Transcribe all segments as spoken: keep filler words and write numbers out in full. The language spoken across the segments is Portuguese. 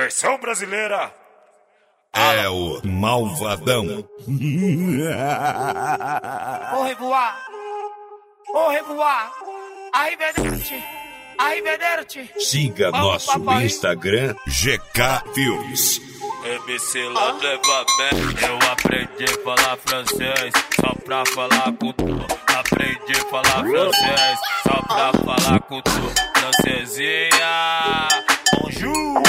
Versão brasileira. É o Malvadão. Ô revoar, ô revoar, arrivederci, arrivederci. Siga Vamos, nosso papai. Instagram G K Filmes. M C Landevamento. Eu aprendi a falar francês só pra falar com tu. Aprendi a falar francês só pra falar com tu. Francesinha, bonjour.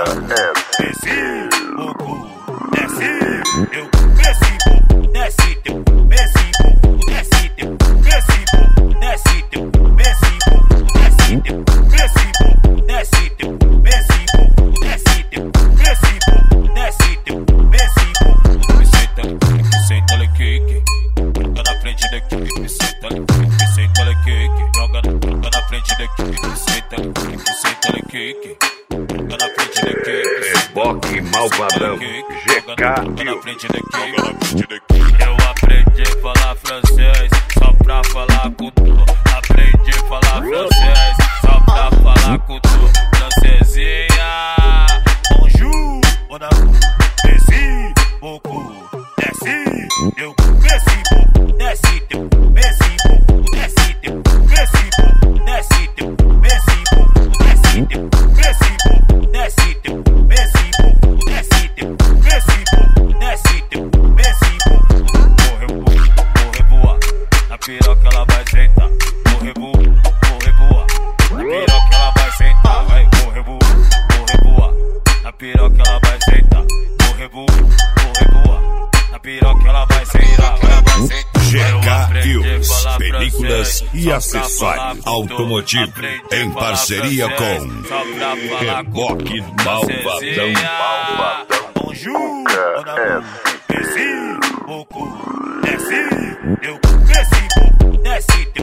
Merci beaucoup. Desce, eu desci pouco. Desce teu, desci pouco. Desce teu, desci pouco. Desce teu, desci pouco. Desce teu, desci pouco. Desce teu, desci pouco. Desce teu, desci pouco. Desce teu, desci pouco. Me senta, me senta le kick. Joga na frente daqui. Me senta, me senta le kick. Joga, joga na frente daqui. Me senta, me senta le kick. Joga na frente daqui. Reboque Malvadão G K Filmes. Eu aprendi a falar francês só pra falar com tu. Aprendi a falar francês só pra falar com tu. Francesinha, bonjour, mon amour. Desci beaucoup, desci, eu desci pouco. Desci teu, desci pouco. Desci teu, desci pouco. Desci teu, desci pouco. Desci teu, desci pouco. Desci teu, desci pouco. Desce teu, desce pouco, desce teu, desce pouco. Vou revoar, vou revoar, na piroca ela vai sentar. Vou revoar, vou revoar, na piroca ela vai sentar. Vai, vou revoar, vou revoar, na piroca ela vai sentar. Vou revoar, vou revoar, na piroca ela vai sentar. G K Filmes, películas e acessórios automotivos em parceria com Reboque Malvadão. Bonjour, mon amour. Desci beaucoup, desci, eu desci pouco, desci